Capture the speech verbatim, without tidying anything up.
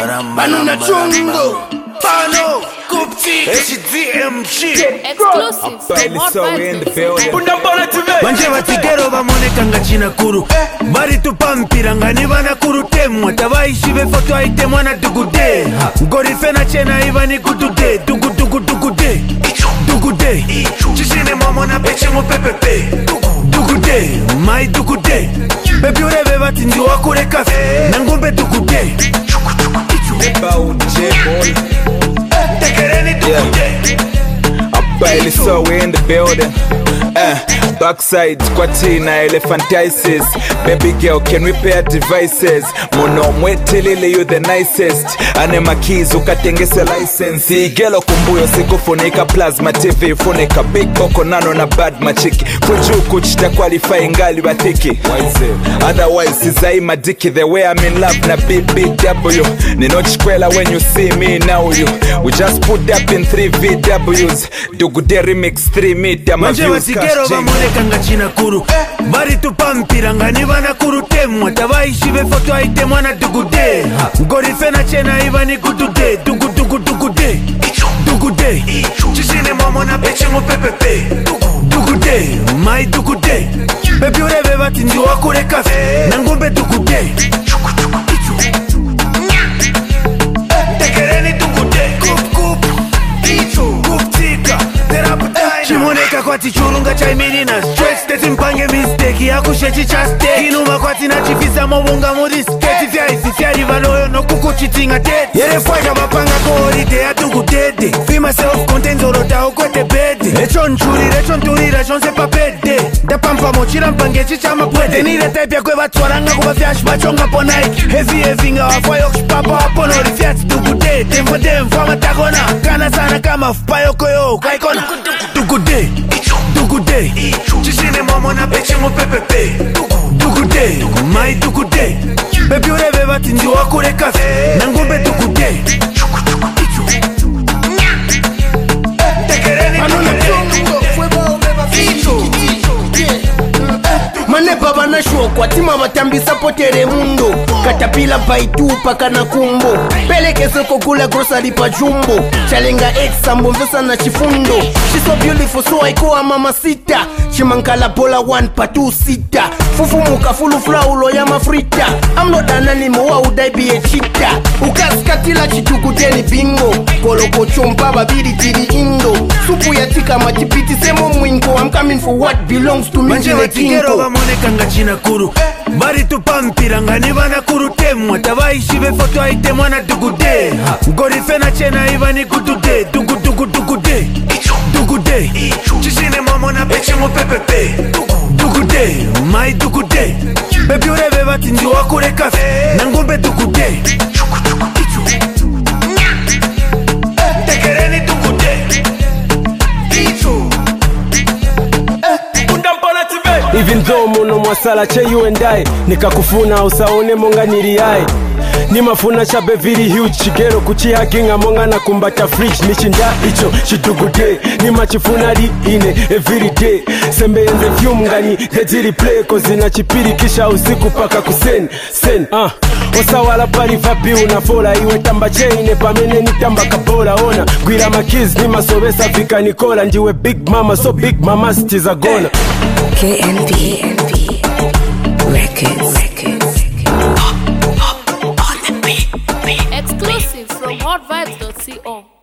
Banana chungo, pano, kupti, H D M G. Exclusive from Hot Vibes. Manje vatigero vamoneka ngachina kuru Bari tupampira ngani vana kuru temwa Tavaishive foto aite mwana dugude Ngorifena chena iva ni kudude Dugu dugu dugude Dugude Chishine mamo na peche mo pepepe Dugude Mai dugude Baby ureve vati ndi wakure kafe Nangombe dugude Eba uje boy Tekereni dugude Bailey, so we in the building. Uh, backside, squatina, elephantiasis. Baby girl, can repair devices. Mono mwetelele, you the nicest. Anema keys, ukatengese license. Gelo kumbuyo, sikufunika plasma T V. Funika big boko nano na bad machiki. Kuju kuchita qualify ngali batiki. Otherwise, sizai madiki. The way I'm in love na B B W. Ninochikwela when you see me now you. We just put up in three V Ws. Dugude remix three meter ma Manje vatigero vamoneka ngachina kuru Bari tupampira ngani vana kuru temwa Tavaishive foto aite mwana dugude Ngorifena chena iva ni kudude Dugu dugu dugude Dugude Chishine mamo na peche mo pepepe Dugude Mai dugude Baby ureve vati ndi wakure kafe Nangombe dugude Tekereni dugude Kup kup Ichu Kuptika Chimoneka kwati churunga chaimini na stress Teti mpange mistake ya kushechi cha stake Inuma kwati na chifisa mobunga muri sketi Fya isi fya rivaloyo no kuku chitinga tete Yere fwaja mapanga kohorite ya tuku tete Fima self-content orota ukwete bede Echon churi, rechon turi, rechon sepa pede Dapampa mochira mpange chicha mapwede Nire type ya kwe vatwaranga kuba fyash bachonga po Nike Heavy heavy nga wafwa yokush papa wapo nori fyati tuku tete Demfo demfo matakona Kana sana kama fupayo koyo kaikona Dugude, dugude Chishine mamo na peche mo pepepe Dugude, mai dugude Baby ureve vati ndi wakure kafe Nangombe dugude Tekereni Mane baba na shokwa tima batambisa potere mundo Katapila baitu paka na kumbo Peleke soko kula grocery pa jumbo Chalenga ex sambo mvesa na chifundo She's so beautiful so I call her mama sita Chimankala pola one pa two sita Fufu muka fulu flaulo ya mafrita I'm not an animal wa udai be a cheetah Ukaskatila chitukuteni bingo Koloko chompa babidi tiri indo Supu ya tika matipiti semo mwinko I'm coming for what belongs to me. Manje vatigero vamoneka ngachina kuru Bari tupampira ngani vana kuru temwa Tavaishive foto aite mwana dugude Ngorifena chena iva ni kudude Dugu dugu dugude Dugude Chishine mamo na peche mo pepepe Dugude Mai dugude Baby ureve vati ndi wakure kafe Nangombe dugude Tekereni dugude Even though muno mwasala che you and I Nikakufuna usaone monga niriai Nimafuna chabe very huge Chigero kuchiha kinga monga na kumbata fridge Nichinda icho chitugude Nimachifuna ri ine everyday Sembe enze fume ngani Hejiri play kozi na chipiri kisha usiku paka kusen Sen ah Osawala pari vapi unafola Iwe tamba chaine pamene ni tamba kapola Ona gwira makiz ni masobesa vika nikola Njiwe big mama so big mama stiza gona K N B Records. Exclusive from hot vibes dot co.